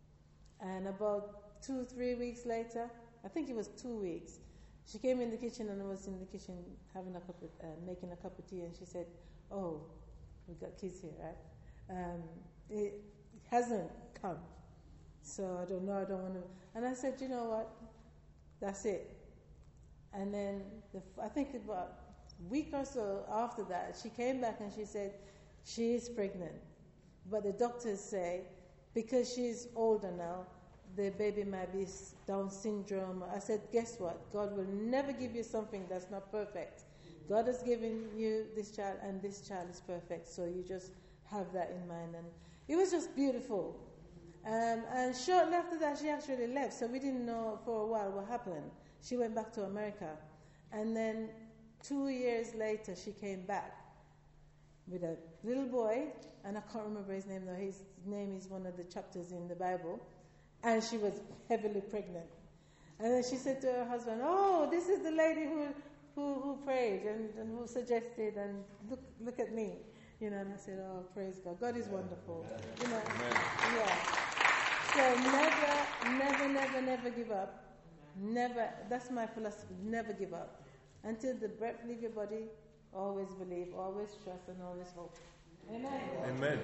And about two, three weeks later, I think it was two weeks, she came in the kitchen and I was in the kitchen having a cup of, uh, making a cup of tea, and she said, oh, we've got kids here, right? Um, it hasn't come. So I don't know, I don't want to. And I said, you know what? That's it. And then the, I think about a week or so after that, she came back and she said she is pregnant. But the doctors say because she's older now, the baby might be Down syndrome. I said, guess what? God will never give you something that's not perfect. God has given you this child, and this child is perfect. So you just have that in mind. And it was just beautiful. Um, and shortly after that, she actually left. So we didn't know for a while what happened. She went back to America. And then two years later, she came back with a little boy. And I can't remember his name, though. His name is one of the chapters in the Bible. And she was heavily pregnant. And then she said to her husband, oh, this is the lady who who, who prayed and, and who suggested, and look look at me. You know, and I said, oh, praise God. God is wonderful. You know, yeah. So never, never, never, never give up. Never, that's my philosophy, never give up. Until the breath leave your body, always believe, always trust, and always hope. Amen. Amen.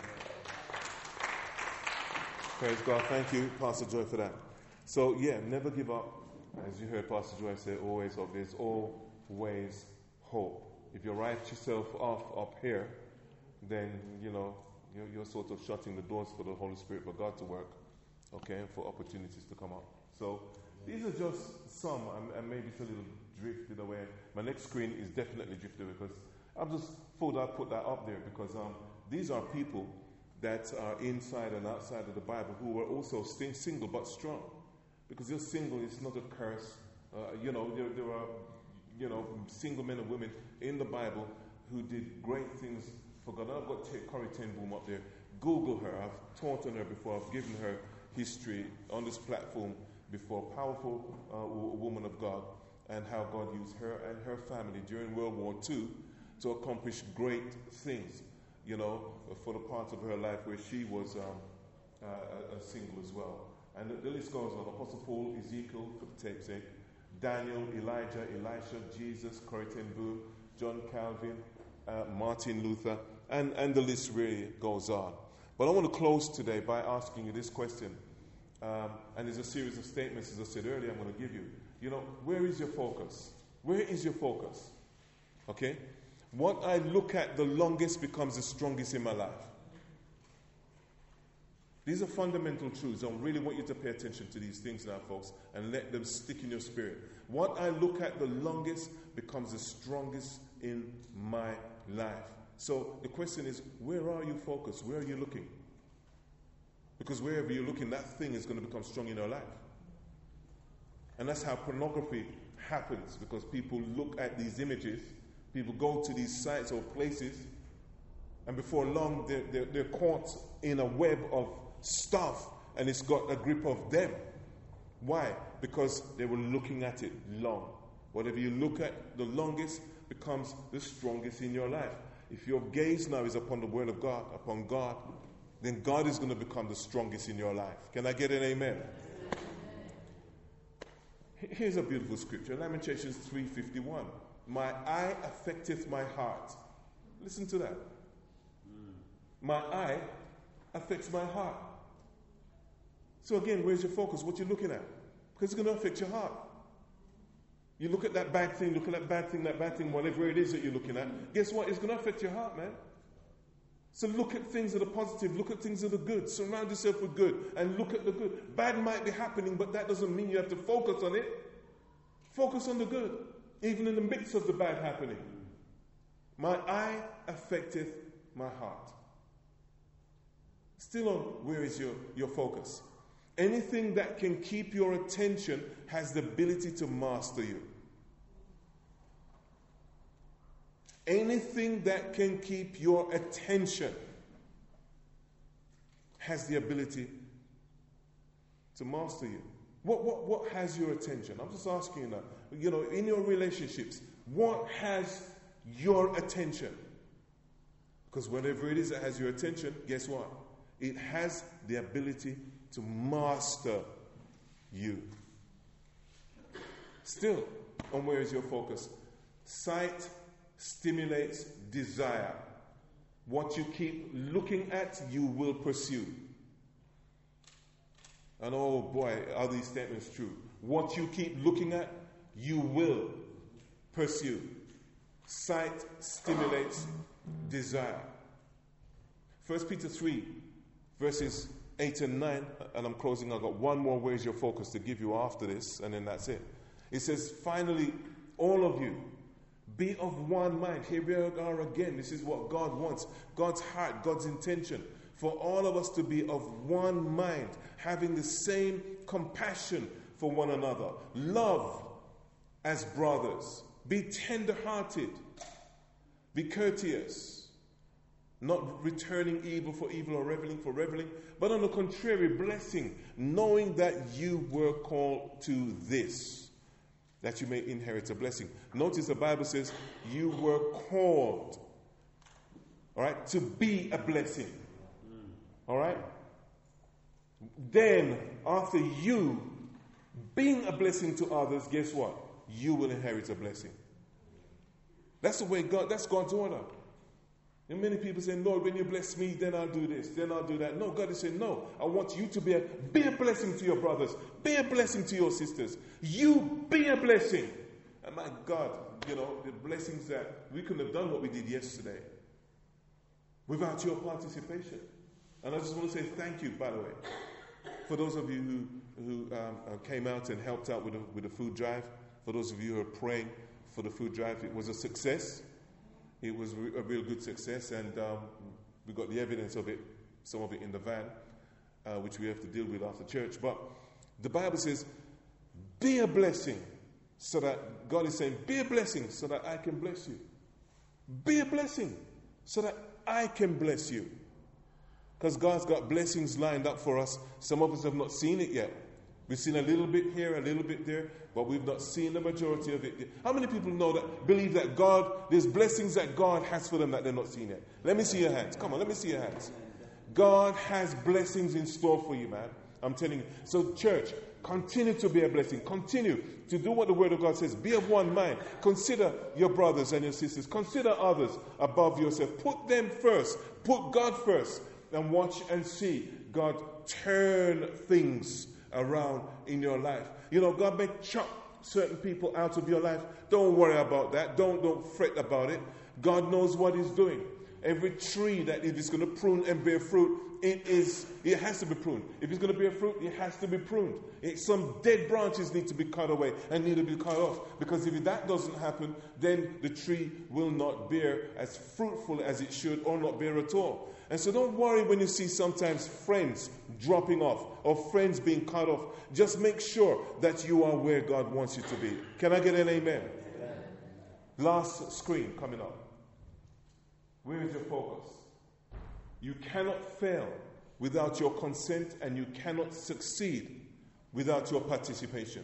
Praise God. Thank you, Pastor Joy, for that. So, yeah, never give up. As you heard Pastor Joy say, always hope. There's always hope. If you write yourself off up here, then, you know, you're, you're sort of shutting the doors for the Holy Spirit, for God to work, okay, and for opportunities to come up. So, these are just some, and, and maybe it's a little drifted away. My next screen is definitely drifted because I've just thought I'd put that up there because um, these are people that are inside and outside of the Bible who were also still single but strong. Because you're single is not a curse. Uh, you know, there, there are, you know, single men and women in the Bible who did great things for God. I've got Corrie ten Boom up there. Google her. I've taught on her before. I've given her history on this platform before. Powerful uh, woman of God, and how God used her and her family during World War Two to accomplish great things, you know, for the part of her life where she was um, uh, a, a single as well. And the, the list goes on. Apostle Paul, Ezekiel, for the tape's sake, Daniel, Elijah, Elisha, Jesus, Corrie ten Boom, John Calvin, uh, Martin Luther, and, and the list really goes on. But I want to close today by asking you this question. Um, and there's a series of statements, as I said earlier, I'm going to give you. You know, where is your focus? Where is your focus? Okay? What I look at the longest becomes the strongest in my life. These are fundamental truths. I really want you to pay attention to these things now, folks, and let them stick in your spirit. What I look at the longest becomes the strongest in my life. So the question is, where are you focused? Where are you looking? Because wherever you're looking, that thing is going to become strong in your life. And that's how pornography happens, because people look at these images, people go to these sites or places, and before long they're, they're, they're caught in a web of stuff, and it's got a grip of them. Why? Because they were looking at it long. Whatever you look at the longest becomes the strongest in your life. If your gaze now is upon the Word of God, upon God, then God is going to become the strongest in your life. Can I get an amen? Here's a beautiful scripture, Lamentations three fifty-one. My eye affecteth my heart. Listen to that. My eye affects my heart. So again, where's your focus? What you're looking at? Because it's going to affect your heart. You look at that bad thing, look at that bad thing, that bad thing, whatever it is that you're looking at. Guess what? It's going to affect your heart, man. So look at things that are positive. Look at things that are good. Surround yourself with good and look at the good. Bad might be happening, but that doesn't mean you have to focus on it. Focus on the good, even in the midst of the bad happening. My eye affecteth my heart. Still on, where is your, your focus? Anything that can keep your attention has the ability to master you. Anything that can keep your attention has the ability to master you. What, what, what has your attention? I'm just asking you now. You know, in your relationships, what has your attention? Because whatever it is that has your attention, guess what? It has the ability to master you. Still, on where is your focus? Sight stimulates desire. What you keep looking at, you will pursue. And oh boy, are these statements true. What you keep looking at, you will pursue. Sight stimulates desire. First Peter three, verses eight and nine, and I'm closing. I've got one more Where's Your Focus to give you after this, and then that's it. It says, finally, all of you, be of one mind. Here we are again. This is what God wants. God's heart, God's intention. For all of us to be of one mind, having the same compassion for one another. Love as brothers. Be tender-hearted. Be courteous. Not returning evil for evil or reveling for reveling, but on the contrary, blessing, knowing that you were called to this, that you may inherit a blessing. Notice the Bible says you were called, all right, to be a blessing. All right? Then, after you being a blessing to others, guess what? You will inherit a blessing. That's the way God, that's God's order. And many people say, Lord, when you bless me, then I'll do this, then I'll do that. No, God is saying, no, I want you to be a, be a blessing to your brothers. Be a blessing to your sisters. You be a blessing. And my God, you know, the blessings that we couldn't have done what we did yesterday without your participation. And I just want to say thank you, by the way, for those of you who, who um, came out and helped out with the, with the food drive. For those of you who are praying for the food drive, it was a success. It was a real good success, and um, we got the evidence of it, some of it in the van, uh, which we have to deal with after church. But the Bible says, be a blessing, so that God is saying, be a blessing so that I can bless you. Be a blessing so that I can bless you. Because God's got blessings lined up for us. Some of us have not seen it yet. We've seen a little bit here, a little bit there, but we've not seen the majority of it. How many people know that, believe that God, there's blessings that God has for them that they're not seeing yet? Let me see your hands. Come on, let me see your hands. God has blessings in store for you, man. I'm telling you. So, church, continue to be a blessing. Continue to do what the Word of God says. Be of one mind. Consider your brothers and your sisters. Consider others above yourself. Put them first. Put God first. And watch and see God turn things around in your life. You know, God may chop certain people out of your life. Don't worry about that. Don't, don't fret about it. God knows what He's doing. Every tree that it is going to prune and bear fruit, it is, it has to be pruned. If it's going to bear fruit, it has to be pruned. It, some dead branches need to be cut away and need to be cut off. Because if that doesn't happen, then the tree will not bear as fruitful as it should, or not bear at all. And so don't worry when you see sometimes friends dropping off or friends being cut off. Just make sure that you are where God wants you to be. Can I get an amen? Amen. Last screen coming up. Where is your focus? You cannot fail without your consent, and you cannot succeed without your participation.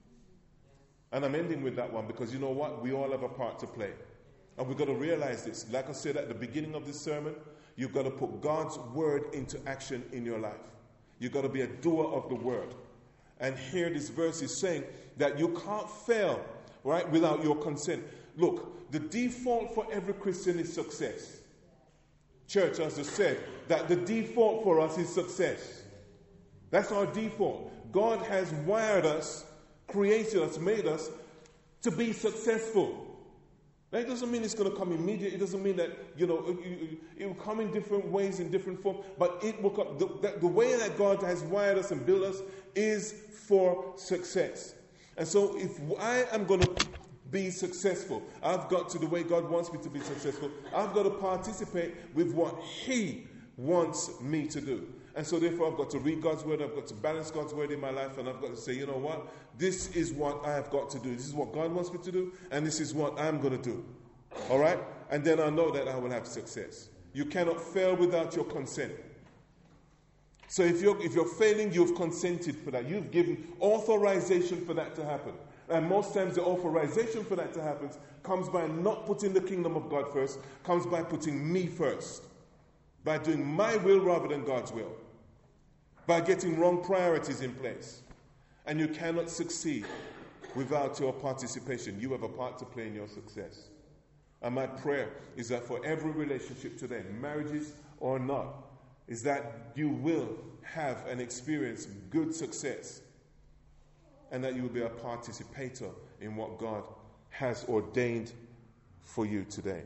And I'm ending with that one because you know what? We all have a part to play. And we've got to realize this. Like I said at the beginning of this sermon, you've got to put God's word into action in your life. You've got to be a doer of the word. And here this verse is saying that you can't fail, right, without your consent. Look, the default for every Christian is success. Church, as I said, that the default for us is success. That's our default. God has wired us, created us, made us to be successful. Now, it doesn't mean it's going to come immediately. It doesn't mean that, you know, it, it will come in different ways, in different forms. But it will come. The, the, the way that God has wired us and built us is for success. And so if I am going to be successful, I've got to, the way God wants me to be successful, I've got to participate with what He wants me to do. And so therefore I've got to read God's word, I've got to balance God's word in my life, and I've got to say, you know what? This is what I have got to do. This is what God wants me to do, and this is what I'm going to do. All right? And then I know that I will have success. You cannot fail without your consent. So if you're, if you're failing, you've consented for that. You've given authorization for that to happen. And most times the authorization for that to happen comes by not putting the kingdom of God first, comes by putting me first. By doing my will rather than God's will. By getting wrong priorities in place. And you cannot succeed without your participation. You have a part to play in your success. And my prayer is that for every relationship today, marriages or not, is that you will have and experience good success, and that you will be a participator in what God has ordained for you today.